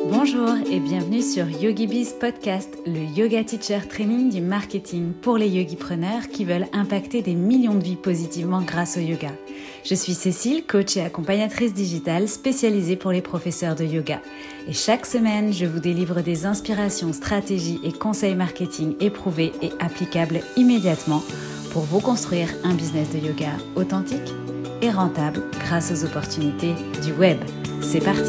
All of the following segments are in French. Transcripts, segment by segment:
Bonjour et bienvenue sur YogiBiz Podcast, le yoga teacher training du marketing pour les yogipreneurs qui veulent impacter des millions de vies positivement grâce au yoga. Je suis Cécile, coach et accompagnatrice digitale spécialisée pour les professeurs de yoga. Et chaque semaine, je vous délivre des inspirations, stratégies et conseils marketing éprouvés et applicables immédiatement pour vous construire un business de yoga authentique et rentable grâce aux opportunités du web. C'est parti!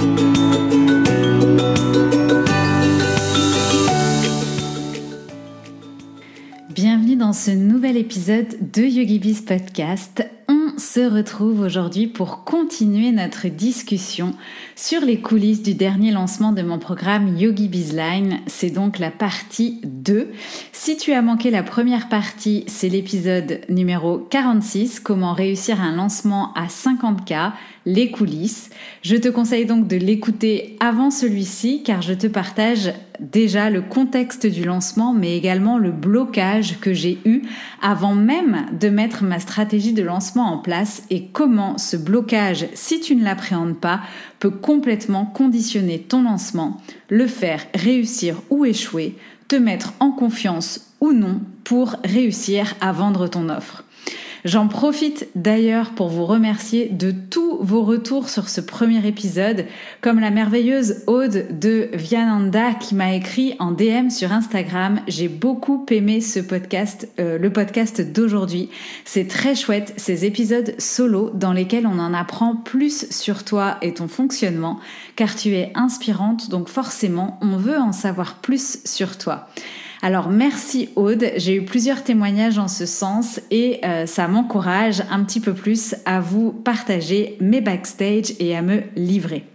Bienvenue dans ce nouvel épisode de YogiBiz Podcast. On se retrouve aujourd'hui pour continuer notre discussion sur les coulisses du dernier lancement de mon programme YogiBiz Line. C'est donc la partie 2. Si tu as manqué la première partie, c'est l'épisode numéro 46, comment réussir un lancement à 50K, les coulisses. Je te conseille donc de l'écouter avant celui-ci car je te partage déjà le contexte du lancement mais également le blocage que j'ai eu avant même de mettre ma stratégie de lancement en place et comment ce blocage, si tu ne l'appréhendes pas, peut complètement conditionner ton lancement, le faire réussir ou échouer, te mettre en confiance ou non pour réussir à vendre ton offre. J'en profite d'ailleurs pour vous remercier de tous vos retours sur ce premier épisode, comme la merveilleuse Aude de Viananda qui m'a écrit en DM sur Instagram. J'ai beaucoup aimé ce podcast, le podcast d'aujourd'hui. C'est très chouette, ces épisodes solo dans lesquels on en apprend plus sur toi et ton fonctionnement, car tu es inspirante, donc forcément, on veut en savoir plus sur toi. Alors merci Aude, j'ai eu plusieurs témoignages en ce sens et ça m'encourage un petit peu plus à vous partager mes backstage et à me livrer.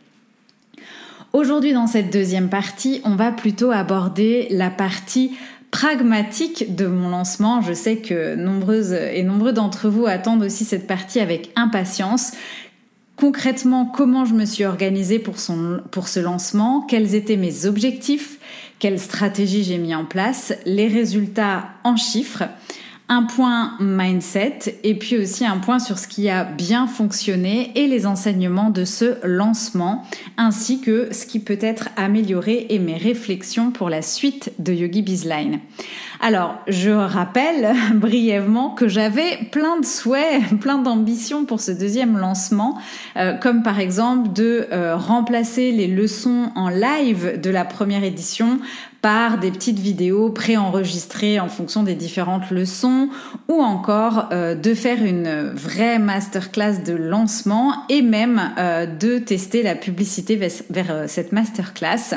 Aujourd'hui dans cette deuxième partie, on va plutôt aborder la partie pragmatique de mon lancement. Je sais que nombreuses et nombreux d'entre vous attendent aussi cette partie avec impatience. Concrètement, comment je me suis organisée pour ce lancement, quels étaient mes objectifs, quelle stratégie j'ai mis en place, les résultats en chiffres, un point mindset et puis aussi un point sur ce qui a bien fonctionné et les enseignements de ce lancement ainsi que ce qui peut être amélioré et mes réflexions pour la suite de YogiBiz Line. Alors, je rappelle brièvement que j'avais plein de souhaits, plein d'ambitions pour ce deuxième lancement, comme par exemple de remplacer les leçons en live de la première édition par des petites vidéos préenregistrées en fonction des différentes leçons ou encore de faire une vraie masterclass de lancement et même de tester la publicité vers cette masterclass.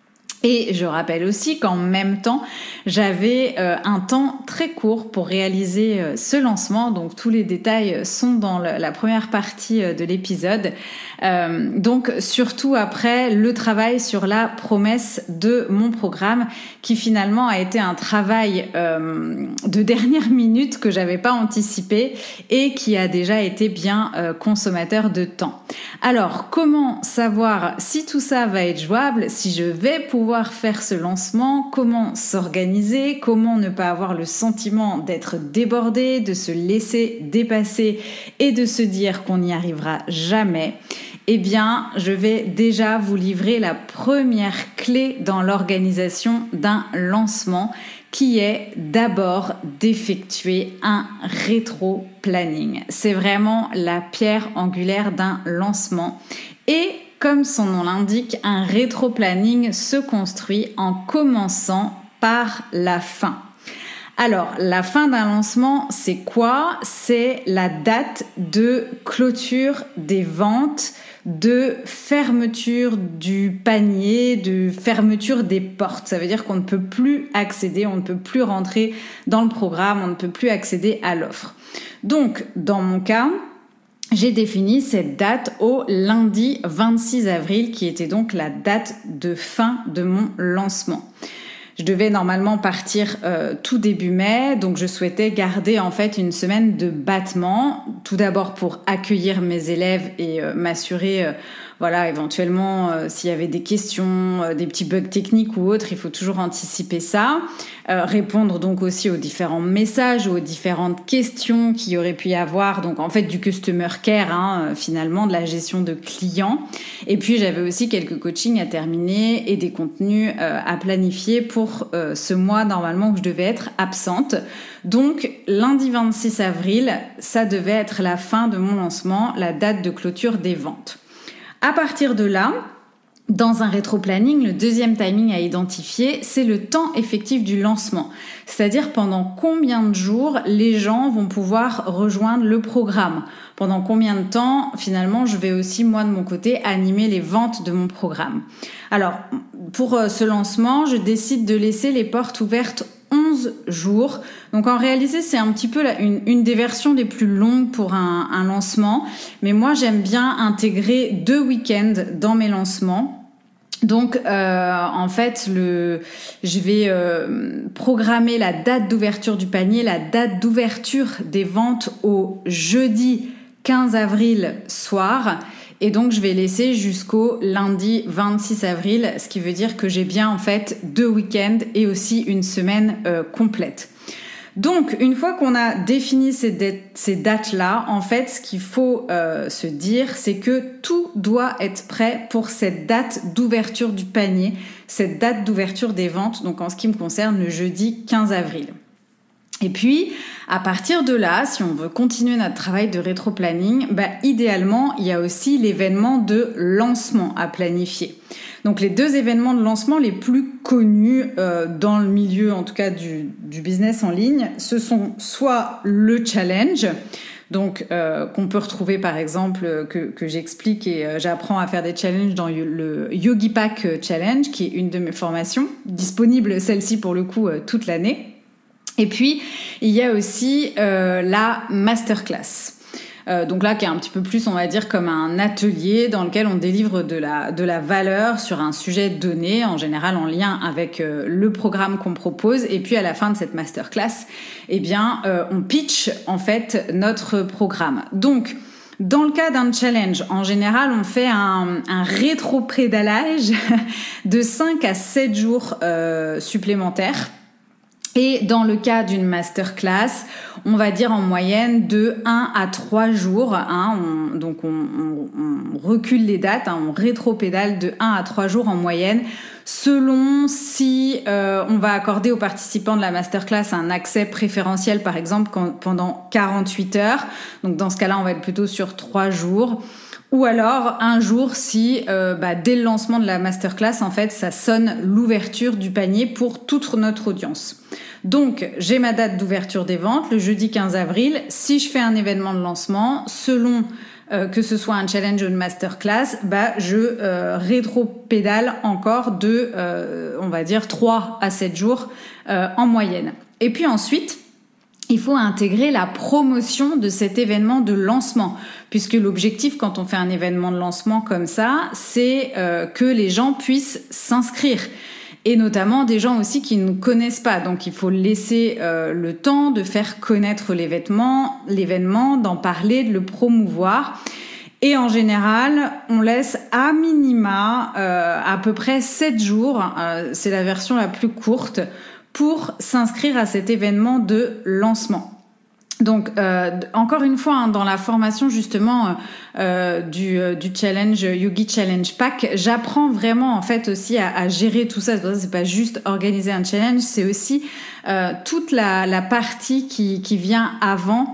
Et je rappelle aussi qu'en même temps, j'avais un temps très court pour réaliser ce lancement. Donc tous les détails sont dans la première partie de l'épisode. Donc surtout après le travail sur la promesse de mon programme qui finalement a été un travail de dernière minute que j'avais pas anticipé et qui a déjà été bien consommateur de temps. Alors comment savoir si tout ça va être jouable, si je vais pouvoir faire ce lancement, comment s'organiser, comment ne pas avoir le sentiment d'être débordé, de se laisser dépasser et de se dire qu'on n'y arrivera jamais. Eh bien, je vais déjà vous livrer la première clé dans l'organisation d'un lancement qui est d'abord d'effectuer un rétro-planning. C'est vraiment la pierre angulaire d'un lancement et comme son nom l'indique, un rétro-planning se construit en commençant par la fin. Alors, la fin d'un lancement, c'est quoi ? C'est la date de clôture des ventes, de fermeture du panier, de fermeture des portes. Ça veut dire qu'on ne peut plus accéder, on ne peut plus rentrer dans le programme, on ne peut plus accéder à l'offre. Donc, dans mon cas, j'ai défini cette date au lundi 26 avril, qui était donc la date de fin de mon lancement. Je devais normalement partir tout début mai, donc je souhaitais garder en fait une semaine de battement, tout d'abord pour accueillir mes élèves et m'assurer voilà, éventuellement, s'il y avait des questions, des petits bugs techniques ou autres, il faut toujours anticiper ça. Répondre donc aussi aux différents messages, aux différentes questions qu'il y aurait pu y avoir. Donc, en fait, du customer care, finalement, de la gestion de clients. Et puis, j'avais aussi quelques coachings à terminer et des contenus à planifier pour ce mois, normalement, où je devais être absente. Donc, lundi 26 avril, ça devait être la fin de mon lancement, la date de clôture des ventes. À partir de là, dans un rétro-planning, le deuxième timing à identifier, c'est le temps effectif du lancement. C'est-à-dire pendant combien de jours les gens vont pouvoir rejoindre le programme. Pendant combien de temps, finalement, je vais aussi, moi, de mon côté, animer les ventes de mon programme. Alors, pour ce lancement, je décide de laisser les portes ouvertes 11 jours. Donc en réalité, c'est un petit peu une des versions les plus longues pour un lancement. Mais moi, j'aime bien intégrer 2 week-ends dans mes lancements. Donc en fait, je vais programmer la date d'ouverture du panier, la date d'ouverture des ventes au jeudi 15 avril soir. Et donc, je vais laisser jusqu'au lundi 26 avril, ce qui veut dire que j'ai bien en fait 2 week-ends et aussi une semaine complète. Donc, une fois qu'on a défini ces dates-là, en fait, ce qu'il faut se dire, c'est que tout doit être prêt pour cette date d'ouverture du panier, cette date d'ouverture des ventes, donc en ce qui me concerne, le jeudi 15 avril. Et puis, à partir de là, si on veut continuer notre travail de rétro-planning, idéalement, il y a aussi l'événement de lancement à planifier. Donc, les 2 événements de lancement les plus connus dans le milieu, en tout cas du business en ligne, ce sont soit le challenge, donc qu'on peut retrouver par exemple, que j'explique et j'apprends à faire des challenges dans le Yogi Pack Challenge, qui est une de mes formations, disponible celle-ci pour le coup toute l'année. Et puis, il y a aussi la masterclass. Donc là, qui est un petit peu plus, on va dire, comme un atelier dans lequel on délivre de la valeur sur un sujet donné, en général en lien avec le programme qu'on propose. Et puis, à la fin de cette masterclass, on pitch, en fait, notre programme. Donc, dans le cas d'un challenge, en général, on fait un rétro-pédalage de 5 à 7 jours supplémentaires. Et dans le cas d'une masterclass, on va dire en moyenne de 1 à 3 jours. On recule les dates, on rétropédale de 1 à 3 jours en moyenne, selon si on va accorder aux participants de la masterclass un accès préférentiel, par exemple, pendant 48 heures. Donc dans ce cas-là, on va être plutôt sur 3 jours. Ou alors un jour si dès le lancement de la masterclass, en fait, ça sonne l'ouverture du panier pour toute notre audience. Donc, j'ai ma date d'ouverture des ventes, le jeudi 15 avril. Si je fais un événement de lancement, selon que ce soit un challenge ou une masterclass, je rétropédale encore de, on va dire, 3 à 7 jours en moyenne. Et puis ensuite, il faut intégrer la promotion de cet événement de lancement, puisque l'objectif quand on fait un événement de lancement comme ça, c'est que les gens puissent s'inscrire. Et notamment des gens aussi qui ne connaissent pas. Donc il faut laisser le temps de faire connaître l'événement, d'en parler, de le promouvoir. Et en général, on laisse à minima à peu près 7 jours, c'est la version la plus courte, pour s'inscrire à cet événement de lancement. Donc, encore une fois, dans la formation justement du challenge Yogi Challenge Pack, j'apprends vraiment en fait aussi à gérer tout ça. C'est pas juste organiser un challenge, c'est aussi toute la partie qui vient avant.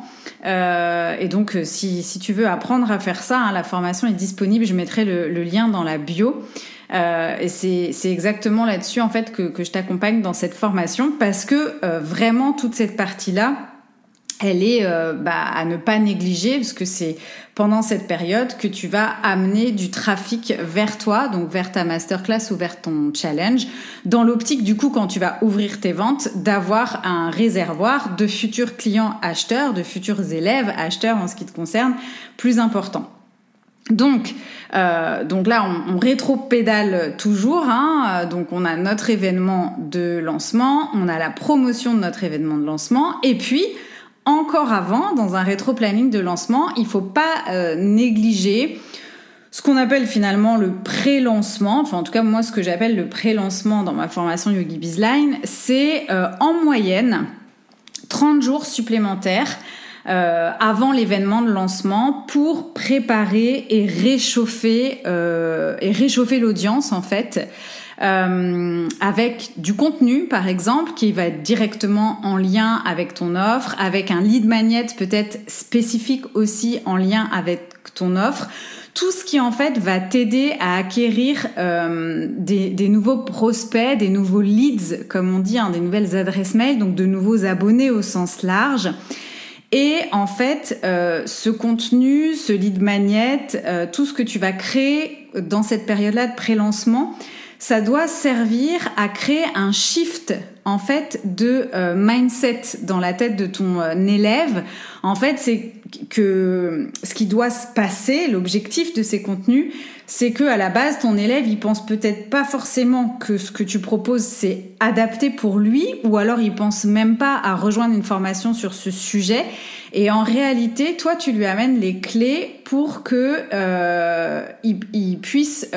Et donc, si tu veux apprendre à faire ça, la formation est disponible. Je mettrai le lien dans la bio. Et c'est exactement là-dessus en fait que je t'accompagne dans cette formation, parce que vraiment toute cette partie-là, elle est à ne pas négliger, parce que c'est pendant cette période que tu vas amener du trafic vers toi, donc vers ta masterclass ou vers ton challenge, dans l'optique du coup quand tu vas ouvrir tes ventes, d'avoir un réservoir de futurs clients acheteurs, de futurs élèves acheteurs en ce qui te concerne, plus important. Donc là, on rétropédale toujours. Donc, on a notre événement de lancement, on a la promotion de notre événement de lancement, et puis encore avant, dans un rétro-planning de lancement, il faut pas négliger ce qu'on appelle finalement le pré-lancement, enfin en tout cas moi ce que j'appelle le pré-lancement dans ma formation Yogi Bizline, c'est en moyenne 30 jours supplémentaires avant l'événement de lancement pour préparer et réchauffer l'audience en fait. Avec du contenu par exemple qui va être directement en lien avec ton offre, avec un lead magnet peut-être spécifique aussi en lien avec ton offre, tout ce qui en fait va t'aider à acquérir des nouveaux prospects, des nouveaux leads comme on dit, des nouvelles adresses mail, donc de nouveaux abonnés au sens large. Et en fait, ce contenu, ce lead magnet, tout ce que tu vas créer dans cette période-là de pré-lancement, ça doit servir à créer un shift en fait de mindset dans la tête de ton élève. En fait, c'est que ce qui doit se passer, l'objectif de ces contenus, c'est que à la base ton élève, il pense peut-être pas forcément que ce que tu proposes c'est adapté pour lui, ou alors il pense même pas à rejoindre une formation sur ce sujet. Et en réalité, toi, tu lui amènes les clés pour que il puisse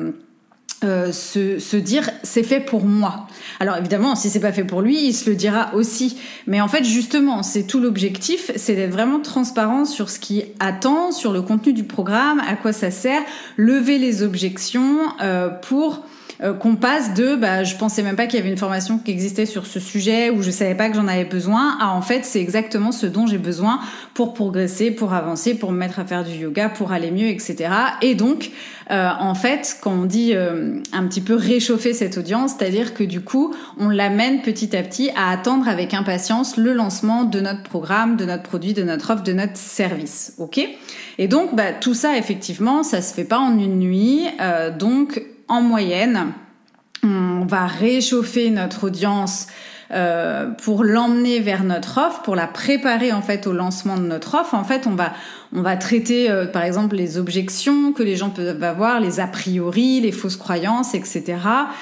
se dire c'est fait pour moi. Alors évidemment, si c'est pas fait pour lui, il se le dira aussi. Mais en fait, justement, c'est tout l'objectif, c'est d'être vraiment transparent sur ce qui attend, sur le contenu du programme, à quoi ça sert, lever les objections pour qu'on passe de je pensais même pas qu'il y avait une formation qui existait sur ce sujet, ou je savais pas que j'en avais besoin, à en fait c'est exactement ce dont j'ai besoin pour progresser, pour avancer, pour me mettre à faire du yoga, pour aller mieux, etc. Et donc en fait quand on dit un petit peu réchauffer cette audience, c'est-à-dire que du coup on l'amène petit à petit à attendre avec impatience le lancement de notre programme, de notre produit, de notre offre, de notre service. Ok ? Et donc tout ça effectivement ça se fait pas en une nuit, donc en moyenne, on va réchauffer notre audience pour l'emmener vers notre offre, pour la préparer en fait au lancement de notre offre. En fait, on va traiter par exemple les objections que les gens peuvent avoir, les a priori, les fausses croyances, etc.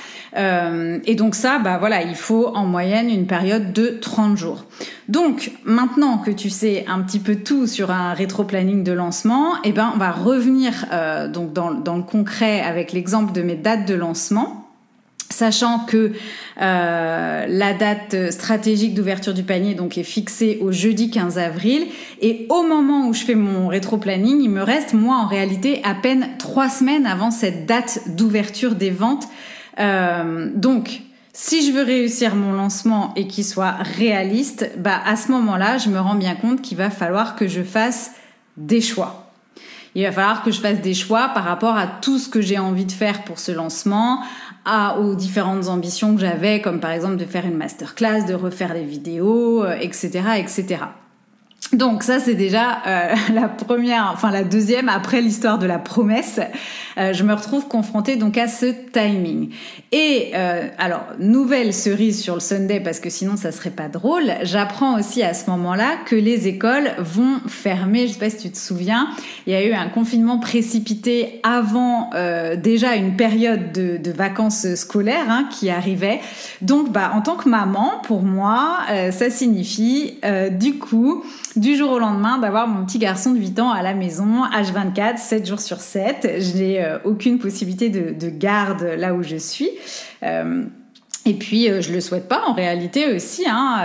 Et donc ça, il faut en moyenne une période de 30 jours. Donc maintenant que tu sais un petit peu tout sur un rétro-planning de lancement, on va revenir donc dans le concret avec l'exemple de mes dates de lancement. Sachant que la date stratégique d'ouverture du panier donc est fixée au jeudi 15 avril, et au moment où je fais mon rétro-planning, il me reste moi en réalité à peine 3 semaines avant cette date d'ouverture des ventes. Donc si je veux réussir mon lancement et qu'il soit réaliste, à ce moment-là, je me rends bien compte qu'il va falloir que je fasse des choix. Il va falloir que je fasse des choix par rapport à tout ce que j'ai envie de faire pour ce lancement, aux différentes ambitions que j'avais, comme par exemple de faire une masterclass, de refaire des vidéos, etc., etc. Donc ça c'est déjà la deuxième après l'histoire de la promesse. Je me retrouve confrontée donc à ce timing. Et alors nouvelle cerise sur le sundae, parce que sinon ça serait pas drôle. J'apprends aussi à ce moment-là que les écoles vont fermer. Je sais pas si tu te souviens, il y a eu un confinement précipité avant déjà une période de vacances scolaires qui arrivait. Donc en tant que maman, pour moi, ça signifie du coup du jour au lendemain d'avoir mon petit garçon de 8 ans à la maison, H24, 7 jours sur 7. Je n'ai aucune possibilité de garde là où je suis. Et puis, je le souhaite pas en réalité aussi.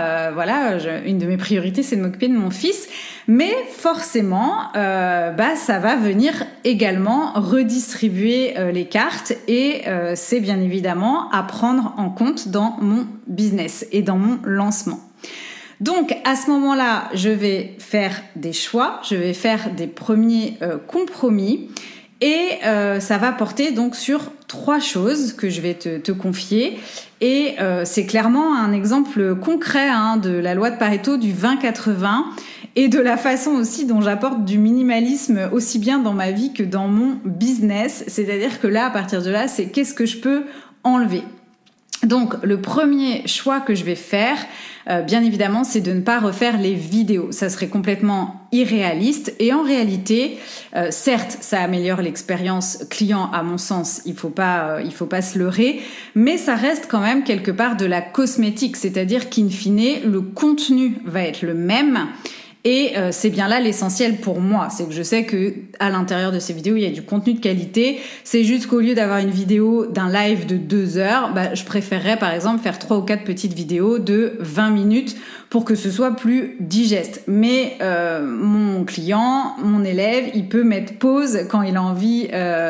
Une de mes priorités, c'est de m'occuper de mon fils. Mais forcément, ça va venir également redistribuer les cartes, et c'est bien évidemment à prendre en compte dans mon business et dans mon lancement. Donc, à ce moment-là, je vais faire des choix, je vais faire des premiers compromis, et ça va porter donc sur 3 choses que je vais te confier. Et c'est clairement un exemple concret de la loi de Pareto du 20-80, et de la façon aussi dont j'apporte du minimalisme aussi bien dans ma vie que dans mon business. C'est-à-dire que là, à partir de là, c'est qu'est-ce que je peux enlever. Donc, le premier choix que je vais faire, bien évidemment, c'est de ne pas refaire les vidéos. Ça serait complètement irréaliste. Et en réalité, certes, ça améliore l'expérience client à mon sens. Il faut pas se leurrer. Mais ça reste quand même quelque part de la cosmétique. C'est-à-dire qu'in fine, le contenu va être le même. Et c'est bien là l'essentiel pour moi, c'est que je sais que à l'intérieur de ces vidéos, il y a du contenu de qualité. C'est juste qu'au lieu d'avoir une vidéo d'un live de 2 heures, je préférerais par exemple faire 3 ou 4 petites vidéos de 20 minutes pour que ce soit plus digeste. Mais mon client, mon élève, il peut mettre pause quand il a envie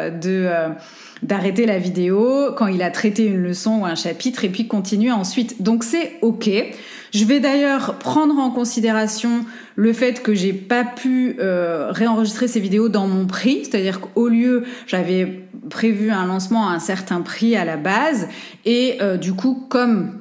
d'arrêter la vidéo, quand il a traité une leçon ou un chapitre, et puis continuer ensuite. Donc c'est ok. Je vais d'ailleurs prendre en considération le fait que j'ai pas pu réenregistrer ces vidéos dans mon prix, c'est-à-dire qu'au lieu, j'avais prévu un lancement à un certain prix à la base, et du coup, comme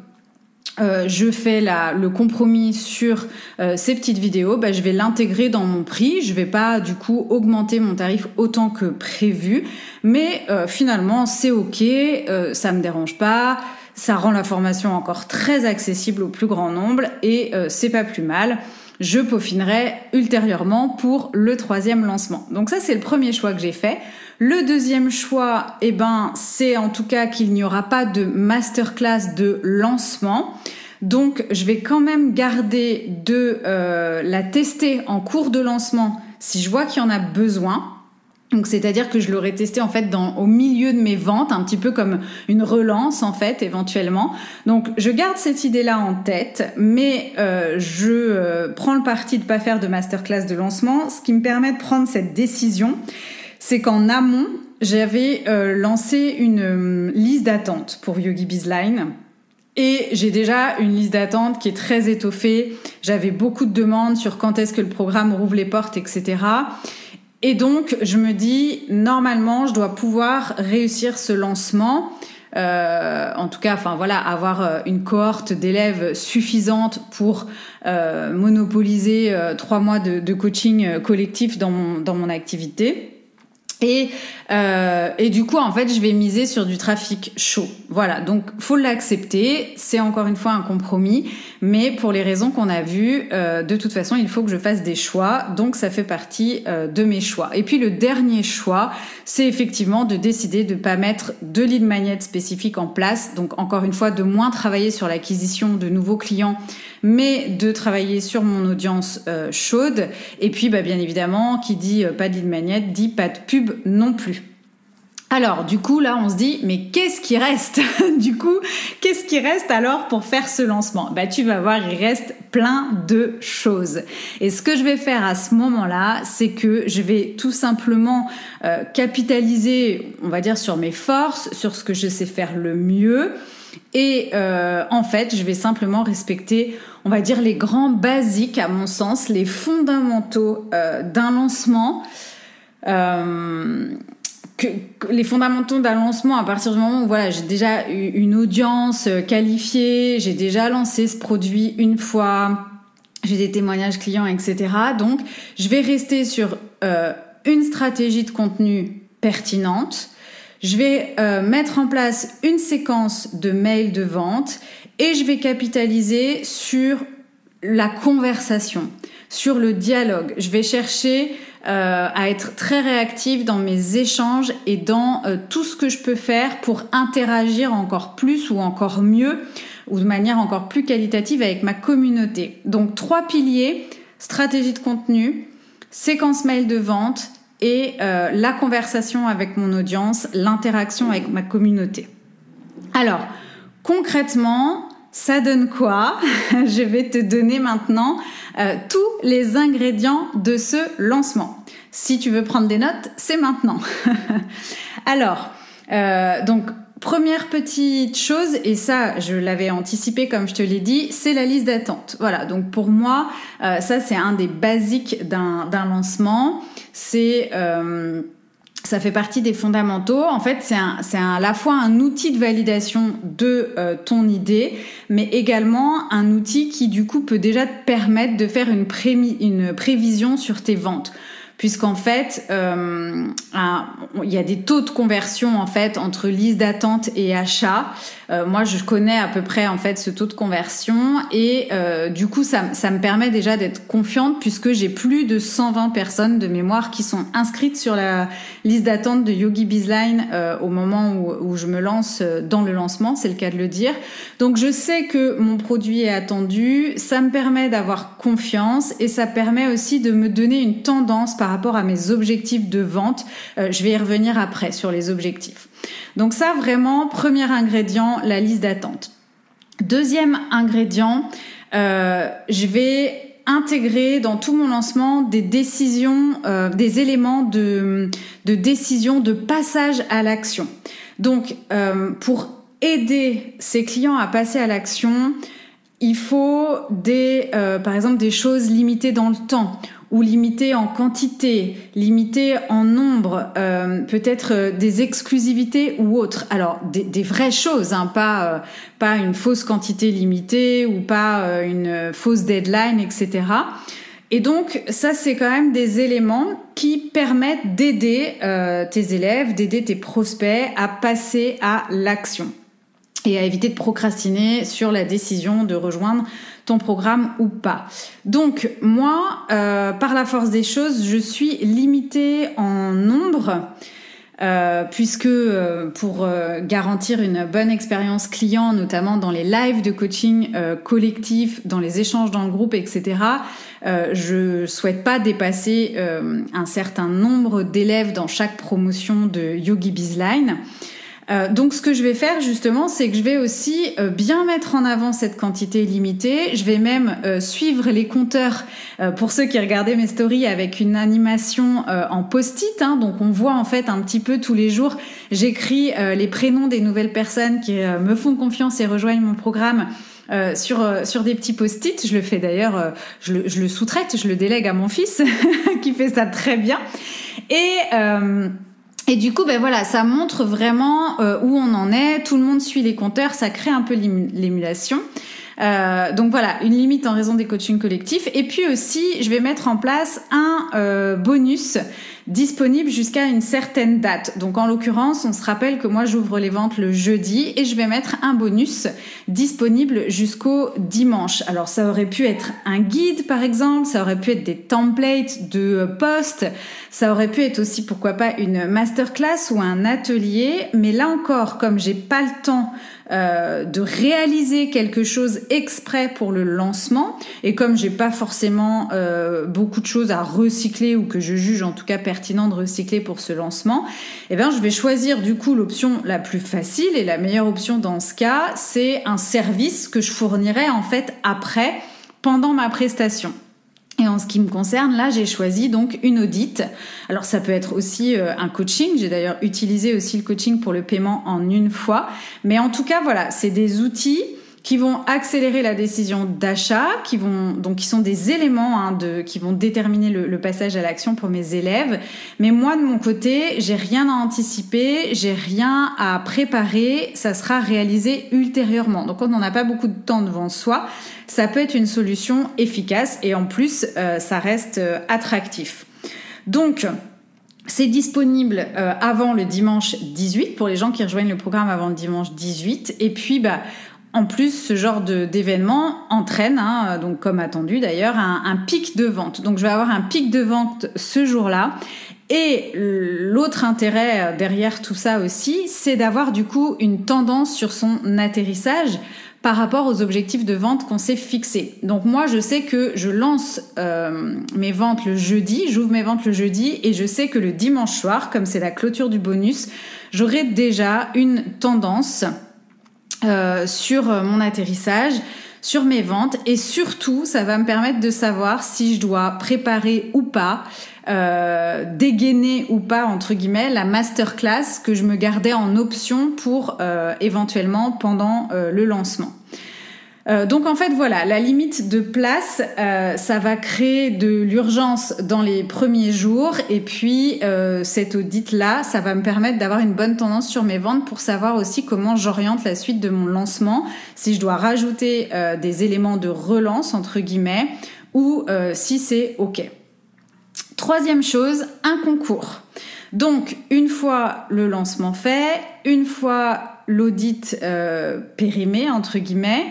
je fais le compromis sur ces petites vidéos, je vais l'intégrer dans mon prix. Je vais pas du coup augmenter mon tarif autant que prévu, mais finalement c'est ok, ça me dérange pas. Ça rend la formation encore très accessible au plus grand nombre et c'est pas plus mal. Je peaufinerai ultérieurement pour le 3e lancement. Donc ça, c'est le premier choix que j'ai fait. Le deuxième choix, c'est en tout cas qu'il n'y aura pas de masterclass de lancement. Donc, je vais quand même garder de la tester en cours de lancement si je vois qu'il y en a besoin. Donc, c'est-à-dire que je l'aurais testé en fait au milieu de mes ventes, un petit peu comme une relance en fait, éventuellement. Donc, je garde cette idée-là en tête, mais je prends le parti de pas faire de masterclass de lancement. Ce qui me permet de prendre cette décision, c'est qu'en amont, j'avais lancé une liste d'attente pour Yogi Bizline. Et j'ai déjà une liste d'attente qui est très étoffée. J'avais beaucoup de demandes sur quand est-ce que le programme rouvre les portes, etc. Et donc, je me dis, normalement, je dois pouvoir réussir ce lancement. En tout cas, avoir une cohorte d'élèves suffisante pour monopoliser 3 mois de coaching collectif dans mon activité. Et du coup, en fait, je vais miser sur du trafic chaud. Voilà, donc faut l'accepter. C'est encore une fois un compromis, mais pour les raisons qu'on a vues, de toute façon, il faut que je fasse des choix. Donc, ça fait partie de mes choix. Et puis, le dernier choix, c'est effectivement de décider de pas mettre de lead magnet spécifique en place. Donc, encore une fois, de moins travailler sur l'acquisition de nouveaux clients, mais de travailler sur mon audience chaude. Et puis, bien évidemment, qui dit pas de lead magnet, dit pas de pub non plus. Alors, du coup, là, on se dit, mais qu'est-ce qui reste ? Du coup, qu'est-ce qui reste alors pour faire ce lancement ? Tu vas voir, il reste plein de choses. Et ce que je vais faire à ce moment-là, c'est que je vais tout simplement capitaliser, on va dire, sur mes forces, sur ce que je sais faire le mieux. Et en fait, je vais simplement respecter, on va dire, les grands basiques, à mon sens, les fondamentaux d'un lancement. Les fondamentaux d'un lancement à partir du moment où j'ai déjà une audience qualifiée, j'ai déjà lancé ce produit une fois, j'ai des témoignages clients, etc. Donc, je vais rester sur une stratégie de contenu pertinente. Je vais mettre en place une séquence de mails de vente et je vais capitaliser sur la conversation, sur le dialogue. Je vais chercher à être très réactive dans mes échanges et dans tout ce que je peux faire pour interagir encore plus ou encore mieux ou de manière encore plus qualitative avec ma communauté. Donc 3 piliers, stratégie de contenu, séquence mail de vente et la conversation avec mon audience, l'interaction avec ma communauté. Alors, concrètement, ça donne quoi ? Je vais te donner maintenant tous les ingrédients de ce lancement. Si tu veux prendre des notes, c'est maintenant. Alors, donc, première petite chose, et ça, je l'avais anticipé comme je te l'ai dit, c'est la liste d'attente. Voilà, donc pour moi, ça, c'est un des basiques d'un lancement. Ça fait partie des fondamentaux. En fait, c'est à la fois un outil de validation de ton idée, mais également un outil qui, du coup, peut déjà te permettre de faire une prévision sur tes ventes. puisqu'en fait, il y a des taux de conversion en fait entre liste d'attente et achat. Moi, je connais à peu près en fait ce taux de conversion et du coup, ça me permet déjà d'être confiante puisque j'ai plus de 120 personnes de mémoire qui sont inscrites sur la liste d'attente de Yogi Bizline au moment où je me lance dans le lancement, c'est le cas de le dire. Donc, je sais que mon produit est attendu, ça me permet d'avoir confiance et ça permet aussi de me donner une tendance par rapport à mes objectifs de vente. Je vais y revenir après sur les objectifs. Donc ça, vraiment, premier ingrédient, la liste d'attente. Deuxième ingrédient, je vais intégrer dans tout mon lancement des décisions, des éléments de décision, de passage à l'action. Donc, pour aider ses clients à passer à l'action, il faut par exemple des choses limitées dans le temps ou limitées en quantité, limitées en nombre, peut-être des exclusivités ou autres. Alors des vraies choses, hein, pas une fausse quantité limitée ou pas une fausse deadline, etc. Et donc ça, c'est quand même des éléments qui permettent d'aider tes élèves, d'aider tes prospects à passer à l'action et à éviter de procrastiner sur la décision de rejoindre ton programme ou pas. Donc moi, par la force des choses, je suis limitée en nombre puisque pour garantir une bonne expérience client, notamment dans les lives de coaching collectif, dans les échanges dans le groupe, etc., je souhaite pas dépasser un certain nombre d'élèves dans chaque promotion de Yogi Bizline. Donc ce que je vais faire justement, c'est que je vais aussi bien mettre en avant cette quantité limitée. Je vais même suivre les compteurs pour ceux qui regardaient mes stories avec une animation en post-it. Hein, donc on voit en fait un petit peu tous les jours, j'écris les prénoms des nouvelles personnes qui me font confiance et rejoignent mon programme. Sur des petits post-it. Je le fais d'ailleurs, je le sous-traite, je le délègue à mon fils qui fait ça très bien. Et du coup, ben voilà, ça montre vraiment où on en est. Tout le monde suit les compteurs, ça crée un peu l'émulation. Donc voilà, une limite en raison des coachings collectifs. Et puis aussi, je vais mettre en place un bonus disponible jusqu'à une certaine date. Donc en l'occurrence, on se rappelle que moi j'ouvre les ventes le jeudi et je vais mettre un bonus disponible jusqu'au dimanche. Alors ça aurait pu être un guide par exemple, ça aurait pu être des templates de posts, ça aurait pu être aussi pourquoi pas une masterclass ou un atelier, mais là encore, comme j'ai pas le temps de réaliser quelque chose exprès pour le lancement et comme j'ai pas forcément beaucoup de choses à recycler ou que je juge en tout cas pertinent de recycler pour ce lancement, eh bien je vais choisir du coup l'option la plus facile et la meilleure option dans ce cas, c'est un service que je fournirai en fait après, pendant ma prestation. Et en ce qui me concerne, là, j'ai choisi donc une audite. Alors, ça peut être aussi un coaching. J'ai d'ailleurs utilisé aussi le coaching pour le paiement en une fois. Mais en tout cas, voilà, c'est des outils qui vont accélérer la décision d'achat, qui sont des éléments qui vont déterminer le passage à l'action pour mes élèves. Mais moi, de mon côté, j'ai rien à anticiper, j'ai rien à préparer, ça sera réalisé ultérieurement. Donc, quand on n'a pas beaucoup de temps devant soi, ça peut être une solution efficace et en plus, ça reste attractif. Donc, c'est disponible avant le dimanche 18 pour les gens qui rejoignent le programme avant le dimanche 18. Et puis, en plus, ce genre d'événement entraîne, donc comme attendu d'ailleurs, un pic de vente. Donc, je vais avoir un pic de vente ce jour-là. Et l'autre intérêt derrière tout ça aussi, c'est d'avoir du coup une tendance sur son atterrissage par rapport aux objectifs de vente qu'on s'est fixés. Donc moi, je sais que je lance mes ventes le jeudi, j'ouvre mes ventes le jeudi et je sais que le dimanche soir, comme c'est la clôture du bonus, j'aurai déjà une tendance sur mon atterrissage, sur mes ventes et surtout, ça va me permettre de savoir si je dois préparer ou pas, dégainer ou pas, entre guillemets, la masterclass que je me gardais en option pour éventuellement pendant le lancement. Donc en fait voilà, la limite de place, ça va créer de l'urgence dans les premiers jours et puis cette audit-là, ça va me permettre d'avoir une bonne tendance sur mes ventes pour savoir aussi comment j'oriente la suite de mon lancement, si je dois rajouter des éléments de relance entre guillemets ou si c'est OK. Troisième chose, un concours. Donc, une fois le lancement fait, une fois l'audit périmé, entre guillemets,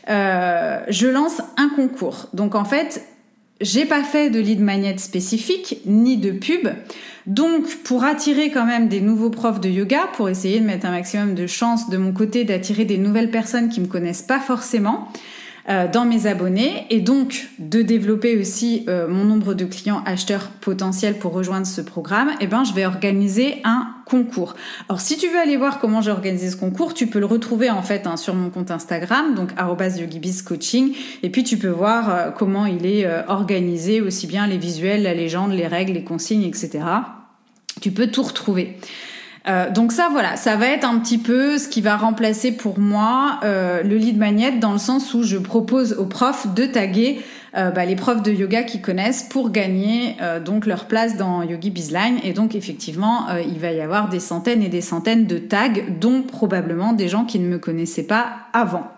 je lance un concours. Donc, en fait, j'ai pas fait de lead magnet spécifique, ni de pub. Donc, pour attirer quand même des nouveaux profs de yoga, pour essayer de mettre un maximum de chance de mon côté d'attirer des nouvelles personnes qui me connaissent pas forcément, dans mes abonnés, et donc de développer aussi mon nombre de clients acheteurs potentiels pour rejoindre ce programme, je vais organiser un concours. Alors si tu veux aller voir comment j'ai organisé ce concours, tu peux le retrouver en fait sur mon compte Instagram, donc @YogiBizCoaching, et puis tu peux voir comment il est organisé, aussi bien les visuels, la légende, les règles, les consignes, etc. Tu peux tout retrouver. Donc ça, voilà, ça va être un petit peu ce qui va remplacer pour moi le lead magnet, dans le sens où je propose aux profs de taguer les profs de yoga qu'ils connaissent pour gagner donc leur place dans Yogi Bizline. Et donc effectivement, il va y avoir des centaines et des centaines de tags, dont probablement des gens qui ne me connaissaient pas avant.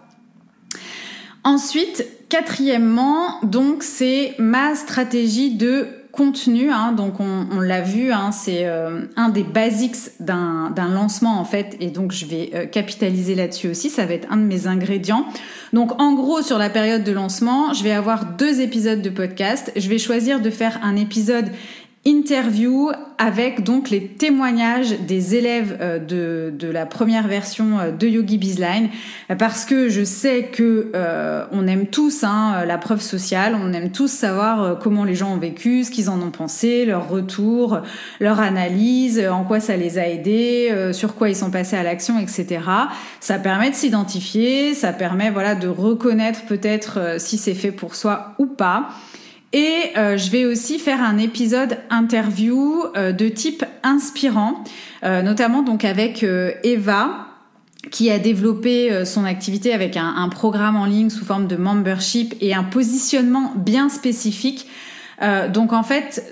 Ensuite, quatrièmement, donc c'est ma stratégie de contenu, donc on l'a vu, c'est un des basics d'un lancement en fait, et donc je vais capitaliser là-dessus aussi, ça va être un de mes ingrédients. Donc en gros, sur la période de lancement, je vais avoir 2 épisodes de podcast. Je vais choisir de faire un épisode interview avec donc les témoignages des élèves de la première version de Yogi Bizline, parce que je sais que on aime tous la preuve sociale, on aime tous savoir comment les gens ont vécu, ce qu'ils en ont pensé, leur retour, leur analyse, en quoi ça les a aidés, sur quoi ils sont passés à l'action, etc. Ça permet de s'identifier, ça permet de reconnaître peut-être si c'est fait pour soi ou pas. Et je vais aussi faire un épisode interview de type inspirant, notamment donc avec Eva, qui a développé son activité avec un programme en ligne sous forme de membership et un positionnement bien spécifique. Donc en fait,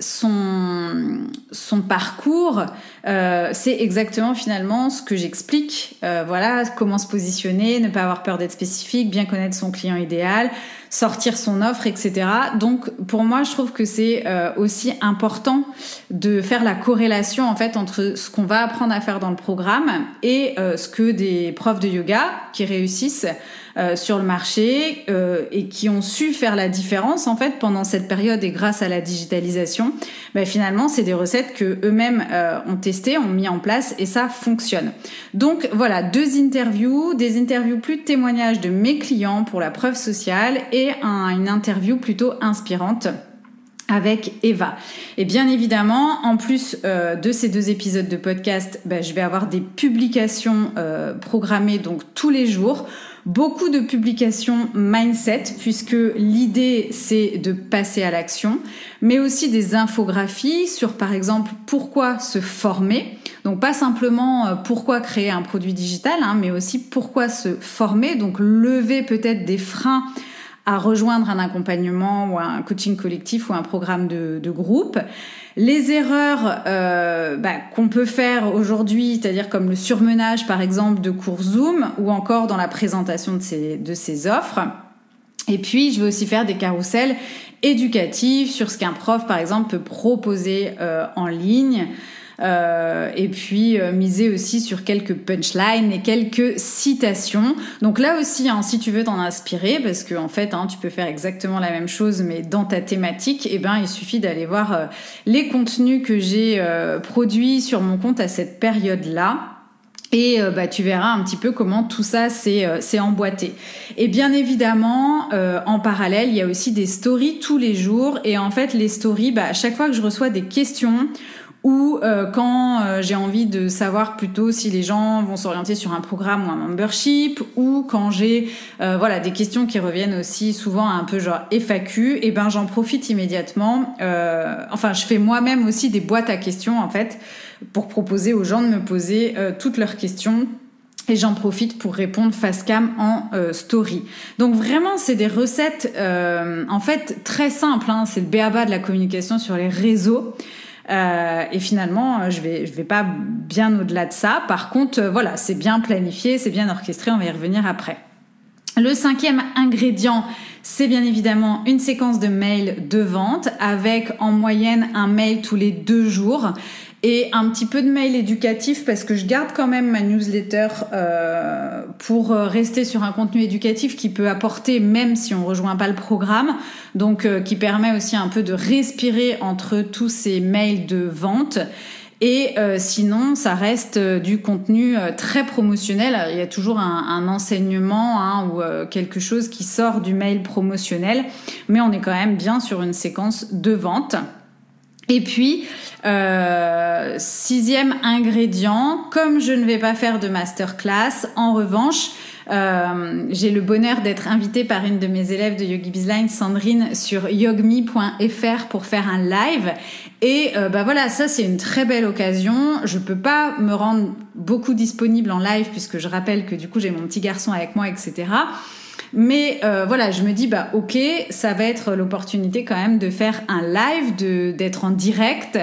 son parcours, c'est exactement finalement ce que j'explique. Comment se positionner, ne pas avoir peur d'être spécifique, bien connaître son client idéal, sortir son offre, etc. Donc pour moi, je trouve que c'est aussi important de faire la corrélation en fait entre ce qu'on va apprendre à faire dans le programme et ce que des profs de yoga qui réussissent sur le marché et qui ont su faire la différence en fait pendant cette période, et grâce à la digitalisation, finalement c'est des recettes que eux-mêmes ont testées, ont mis en place, et ça fonctionne. Donc voilà, 2 interviews, des interviews plus de témoignages de mes clients pour la preuve sociale, et une interview plutôt inspirante avec Eva. Et bien évidemment, en plus de ces 2 épisodes de podcast, je vais avoir des publications programmées donc tous les jours. Beaucoup de publications mindset, puisque l'idée c'est de passer à l'action, mais aussi des infographies sur par exemple pourquoi se former. Donc pas simplement pourquoi créer un produit digital, mais aussi pourquoi se former, donc lever peut-être des freins à rejoindre un accompagnement ou un coaching collectif ou un programme de groupe. Les erreurs qu'on peut faire aujourd'hui, c'est-à-dire comme le surmenage par exemple de cours Zoom, ou encore dans la présentation de ces offres. Et puis je vais aussi faire des carousels éducatifs sur ce qu'un prof par exemple peut proposer en ligne. Et puis miser aussi sur quelques punchlines et quelques citations. Donc là aussi, si tu veux t'en inspirer, parce que en fait, tu peux faire exactement la même chose, mais dans ta thématique, il suffit d'aller voir les contenus que j'ai produits sur mon compte à cette période-là. Et tu verras un petit peu comment tout ça s'est emboîté. Et bien évidemment, en parallèle, il y a aussi des stories tous les jours. Et en fait, les stories, à chaque fois que je reçois des questions, ou quand j'ai envie de savoir plutôt si les gens vont s'orienter sur un programme ou un membership, ou quand j'ai des questions qui reviennent aussi souvent un peu genre FAQ, et j'en profite immédiatement. Je fais moi-même aussi des boîtes à questions en fait, pour proposer aux gens de me poser toutes leurs questions. Et j'en profite pour répondre face cam en story. Donc vraiment, c'est des recettes en fait très simples. C'est le b.a.-ba de la communication sur les réseaux. Et finalement, je vais pas bien au-delà de ça. Par contre, c'est bien planifié, c'est bien orchestré. On va y revenir après. Le 5e ingrédient, c'est bien évidemment une séquence de mails de vente avec en moyenne un mail tous les 2 jours et un petit peu de mail éducatif parce que je garde quand même ma newsletter pour rester sur un contenu éducatif qui peut apporter même si on rejoint pas le programme, donc qui permet aussi un peu de respirer entre tous ces mails de vente. Et sinon, ça reste du contenu très promotionnel. Il y a toujours un enseignement ou quelque chose qui sort du mail promotionnel, mais on est quand même bien sur une séquence de vente. Et puis, 6e ingrédient, comme je ne vais pas faire de masterclass, en revanche, j'ai le bonheur d'être invitée par une de mes élèves de Yogi Bizline, Sandrine, sur yogme.fr pour faire un live. Et voilà, ça c'est une très belle occasion. Je peux pas me rendre beaucoup disponible en live puisque je rappelle que du coup j'ai mon petit garçon avec moi, etc. Mais voilà, je me dis ok, ça va être l'opportunité quand même de faire un live, d'être en direct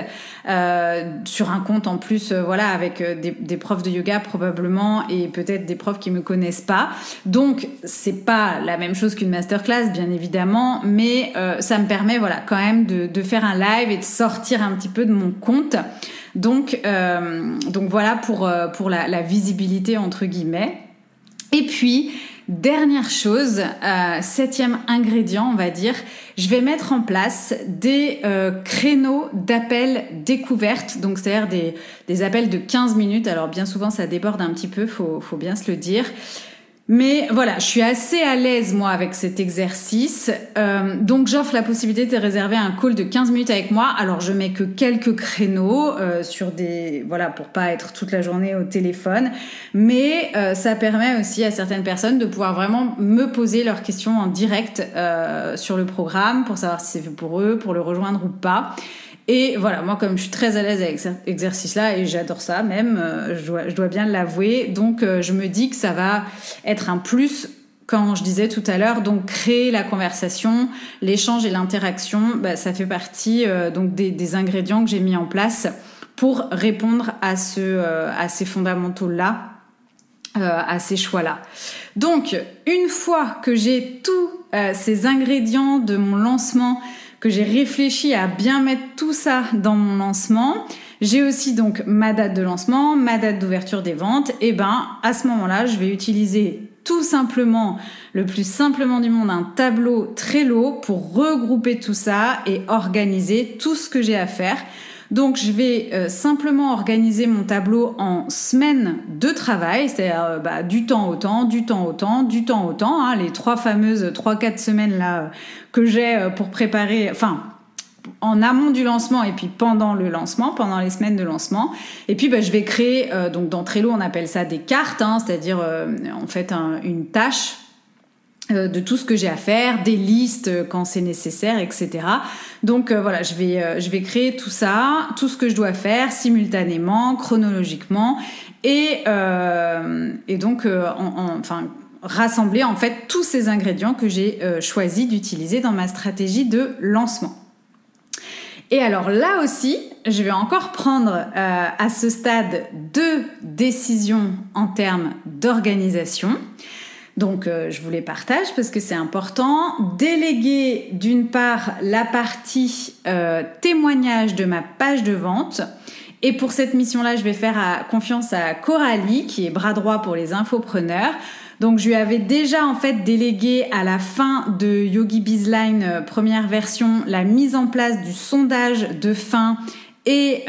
sur un compte en plus, avec des profs de yoga probablement et peut-être des profs qui me connaissent pas. Donc c'est pas la même chose qu'une masterclass bien évidemment, mais ça me permet quand même de faire un live et de sortir un petit peu de mon compte. Donc voilà pour la visibilité entre guillemets. Et puis dernière chose, 7e ingrédient, on va dire, je vais mettre en place des créneaux d'appels découvertes, donc c'est-à-dire des appels de 15 minutes. Alors bien souvent ça déborde un petit peu, faut bien se le dire. Mais voilà, je suis assez à l'aise moi avec cet exercice, donc j'offre la possibilité de réserver un call de 15 minutes avec moi. Alors je mets que quelques créneaux sur pour pas être toute la journée au téléphone, mais ça permet aussi à certaines personnes de pouvoir vraiment me poser leurs questions en direct sur le programme pour savoir si c'est fait pour eux, pour le rejoindre ou pas. Et voilà, moi comme je suis très à l'aise avec cet exercice-là et j'adore ça même, je dois bien l'avouer, donc je me dis que ça va être un plus quand je disais tout à l'heure, donc créer la conversation, l'échange et l'interaction, ça fait partie donc des ingrédients que j'ai mis en place pour répondre à ces fondamentaux-là, à ces choix-là. Donc une fois que j'ai tous ces ingrédients de mon lancement, que j'ai réfléchi à bien mettre tout ça dans mon lancement, j'ai aussi donc ma date de lancement, ma date d'ouverture des ventes, et à ce moment-là, je vais utiliser tout simplement, le plus simplement du monde, un tableau Trello pour regrouper tout ça et organiser tout ce que j'ai à faire. Donc je vais simplement organiser mon tableau en semaines de travail, c'est-à-dire du temps au temps, du temps au temps, du temps au temps, les 3-4 semaines là que j'ai pour préparer, en amont du lancement et puis pendant le lancement, pendant les semaines de lancement. Et puis je vais créer, donc dans Trello on appelle ça des cartes, c'est-à-dire en fait une tâche de tout ce que j'ai à faire, des listes quand c'est nécessaire, etc. Donc je vais créer tout ça, tout ce que je dois faire simultanément, chronologiquement, et donc rassembler en fait tous ces ingrédients que j'ai choisi d'utiliser dans ma stratégie de lancement. Et alors là aussi, je vais encore prendre à ce stade 2 décisions en termes d'organisation. Donc, je vous les partage parce que c'est important. Déléguer d'une part la partie témoignage de ma page de vente. Et pour cette mission-là, je vais faire confiance à Coralie, qui est bras droit pour les infopreneurs. Donc, je lui avais déjà en fait délégué à la fin de Yogi Bizline première version la mise en place du sondage de fin et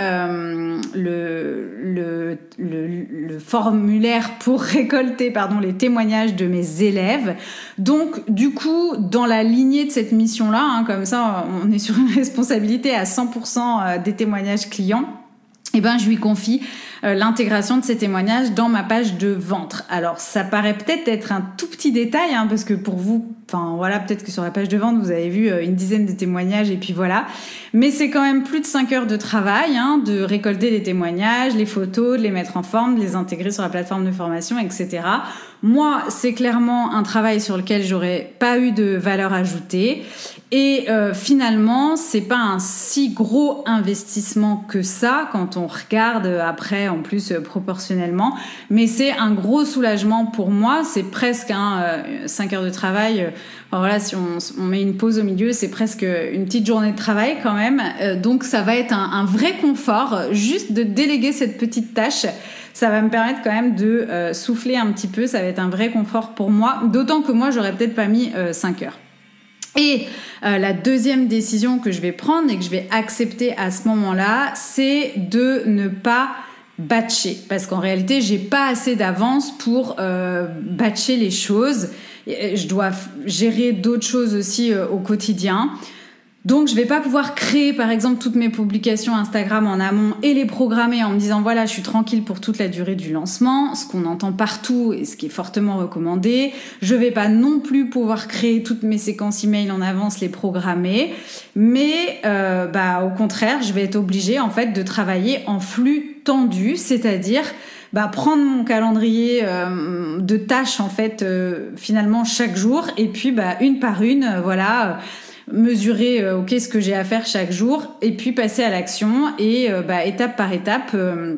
le formulaire pour récolter les témoignages de mes élèves. Donc du coup, dans la lignée de cette mission-là, comme ça on est sur une responsabilité à 100% des témoignages clients, je lui confie l'intégration de ces témoignages dans ma page de vente. Alors ça paraît peut-être être un tout petit détail, parce que pour vous, peut-être que sur la page de vente vous avez vu une dizaine de témoignages et puis voilà, mais c'est quand même plus de 5 heures de travail de récolter les témoignages, les photos, de les mettre en forme, de les intégrer sur la plateforme de formation, etc. Moi, c'est clairement un travail sur lequel j'aurais pas eu de valeur ajoutée. Et finalement, c'est pas un si gros investissement que ça quand on regarde après en plus proportionnellement. Mais c'est un gros soulagement pour moi. C'est presque 5 heures de travail. Voilà, si on met une pause au milieu, c'est presque une petite journée de travail quand même. Donc ça va être un vrai confort, juste de déléguer cette petite tâche. Ça va me permettre quand même de souffler un petit peu. Ça va être un vrai confort pour moi. D'autant que moi, j'aurais peut-être pas mis 5 heures. Et la deuxième décision que je vais prendre et que je vais accepter à ce moment-là, c'est de ne pas batcher. Parce qu'en réalité, j'ai pas assez d'avance pour batcher les choses. Je dois gérer d'autres choses aussi au quotidien. Donc, je vais pas pouvoir créer, par exemple, toutes mes publications Instagram en amont et les programmer en me disant, voilà, je suis tranquille pour toute la durée du lancement, ce qu'on entend partout et ce qui est fortement recommandé. Je vais pas non plus pouvoir créer toutes mes séquences email en avance, les programmer. Mais, au contraire, je vais être obligée, en fait, de travailler en flux tendu, c'est-à-dire prendre mon calendrier de tâches, en fait, finalement, chaque jour, et puis, une par une, mesurer ce que j'ai à faire chaque jour et puis passer à l'action et étape par étape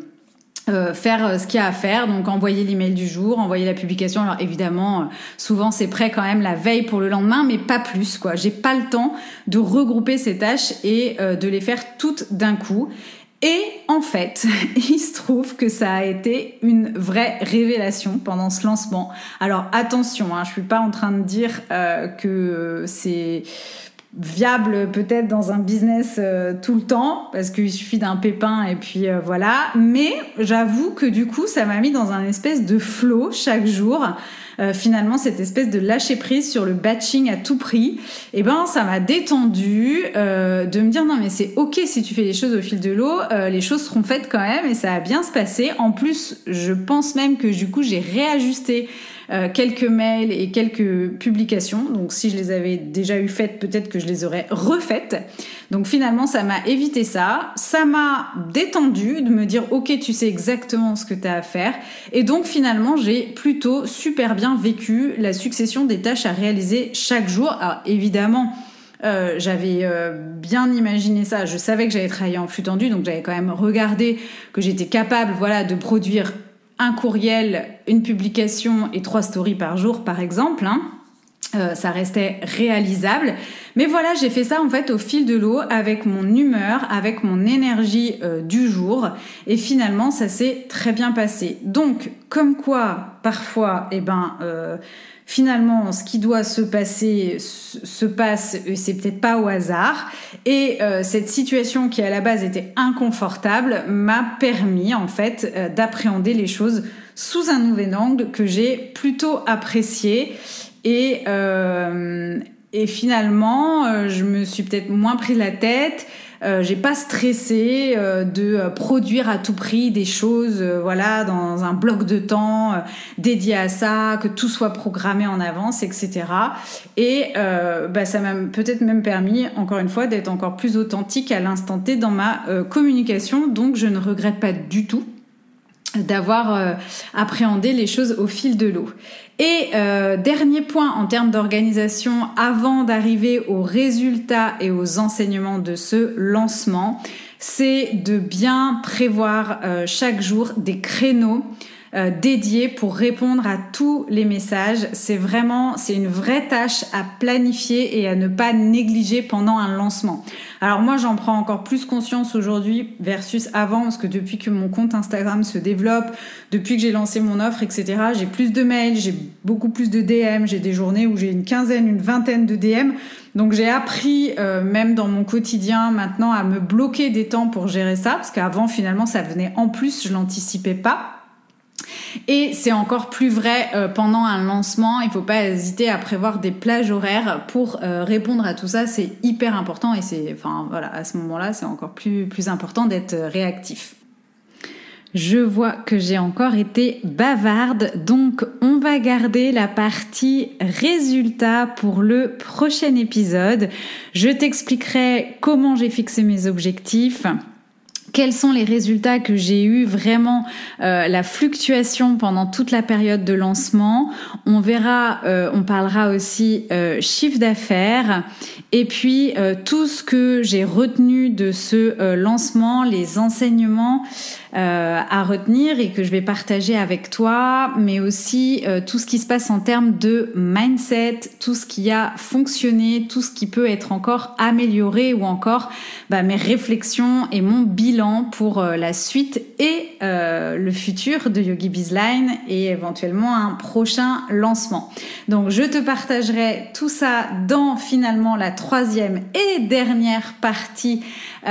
faire ce qu'il y a à faire, donc envoyer l'email du jour, envoyer la publication. Alors évidemment, souvent c'est prêt quand même la veille pour le lendemain, mais pas plus quoi. J'ai pas le temps de regrouper ces tâches et de les faire toutes d'un coup. Et en fait, il se trouve que ça a été une vraie révélation pendant ce lancement. Alors attention, je suis pas en train de dire que c'est viable peut-être dans un business tout le temps, parce qu'il suffit d'un pépin et puis voilà. Mais j'avoue que du coup, ça m'a mis dans un espèce de flow chaque jour. Finalement, cette espèce de lâcher prise sur le batching à tout prix, ça m'a détendu de me dire non mais c'est ok si tu fais les choses au fil de l'eau, les choses seront faites quand même et ça va bien se passer. En plus, je pense même que du coup j'ai réajusté quelques mails et quelques publications. Donc si je les avais déjà faites, peut-être que je les aurais refaites. Donc finalement, ça m'a évité ça. Ça m'a détendu de me dire ok, tu sais exactement ce que tu as à faire. Et donc finalement, j'ai plutôt super bien vécu la succession des tâches à réaliser chaque jour. Alors évidemment, j'avais bien imaginé ça. Je savais que j'allais travailler en flux tendu, donc j'avais quand même regardé que j'étais capable, de produire un courriel, une publication et 3 stories par jour, par exemple. Ça restait réalisable. Mais voilà, j'ai fait ça en fait au fil de l'eau, avec mon humeur, avec mon énergie du jour. Et finalement, ça s'est très bien passé. Donc, comme quoi, parfois, finalement, ce qui doit se passer se passe, c'est peut-être pas au hasard. Et cette situation qui à la base était inconfortable m'a permis en fait d'appréhender les choses sous un nouvel angle que j'ai plutôt apprécié. Et finalement, je me suis peut-être moins pris la tête. J'ai pas stressé de produire à tout prix des choses, dans un bloc de temps dédié à ça, que tout soit programmé en avance, etc. Et ça m'a peut-être même permis, encore une fois, d'être encore plus authentique à l'instant T dans ma communication. Donc, je ne regrette pas du tout d'avoir appréhendé les choses au fil de l'eau. Et dernier point en termes d'organisation, avant d'arriver aux résultats et aux enseignements de ce lancement, c'est de bien prévoir chaque jour des créneaux dédiés pour répondre à tous les messages. C'est une vraie tâche à planifier et à ne pas négliger pendant un lancement. Alors moi, j'en prends encore plus conscience aujourd'hui versus avant, parce que depuis que mon compte Instagram se développe, depuis que j'ai lancé mon offre, etc., j'ai plus de mails, j'ai beaucoup plus de DM, j'ai des journées où j'ai une quinzaine, une vingtaine de DM. Donc j'ai appris, même dans mon quotidien maintenant, à me bloquer des temps pour gérer ça, parce qu'avant, finalement, ça venait en plus, je l'anticipais pas. Et c'est encore plus vrai pendant un lancement. Il ne faut pas hésiter à prévoir des plages horaires pour répondre à tout ça. C'est hyper important et à ce moment-là, c'est encore plus important d'être réactif. Je vois que j'ai encore été bavarde, donc on va garder la partie résultats pour le prochain épisode. Je t'expliquerai comment j'ai fixé mes objectifs, quels sont les résultats que j'ai eu, vraiment la fluctuation pendant toute la période de lancement. On verra, on parlera aussi chiffre d'affaires et puis tout ce que j'ai retenu de ce lancement, les enseignements à retenir et que je vais partager avec toi, mais aussi tout ce qui se passe en termes de mindset, tout ce qui a fonctionné, tout ce qui peut être encore amélioré ou encore mes réflexions et mon bilan pour la suite et le futur de Yogi Bizline et éventuellement un prochain lancement. Donc je te partagerai tout ça dans finalement la 3e et dernière partie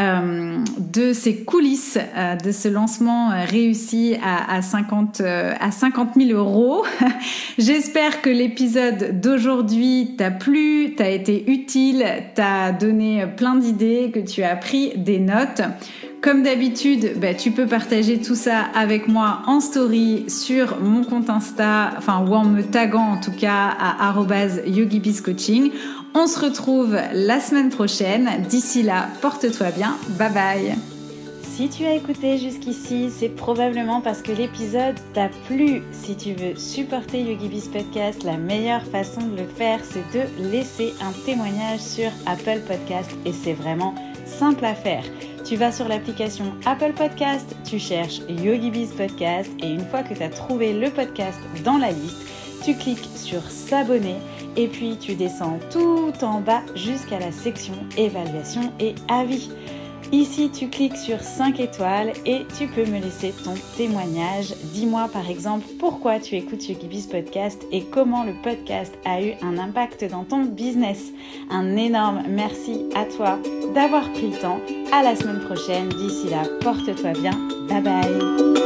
de ces coulisses de ce lancement réussi à 50 000 euros. J'espère que l'épisode d'aujourd'hui t'a plu, t'a été utile, t'a donné plein d'idées, que tu as pris des notes. Comme d'habitude, tu peux partager tout ça avec moi en story sur mon compte Insta, ou en me taguant en tout cas à @yogibizcoaching. On se retrouve la semaine prochaine. D'ici là, porte-toi bien. Bye bye. Si tu as écouté jusqu'ici, c'est probablement parce que l'épisode t'a plu. Si tu veux supporter YogiBiz Podcast, la meilleure façon de le faire, c'est de laisser un témoignage sur Apple Podcast et c'est vraiment simple à faire. Tu vas sur l'application Apple Podcast, tu cherches YogiBiz Podcast et une fois que tu as trouvé le podcast dans la liste, tu cliques sur s'abonner et puis tu descends tout en bas jusqu'à la section évaluation et avis. Ici, tu cliques sur 5 étoiles et tu peux me laisser ton témoignage. Dis-moi par exemple pourquoi tu écoutes YogiBiz Podcast et comment le podcast a eu un impact dans ton business. Un énorme merci à toi d'avoir pris le temps. À la semaine prochaine. D'ici là, porte-toi bien. Bye bye.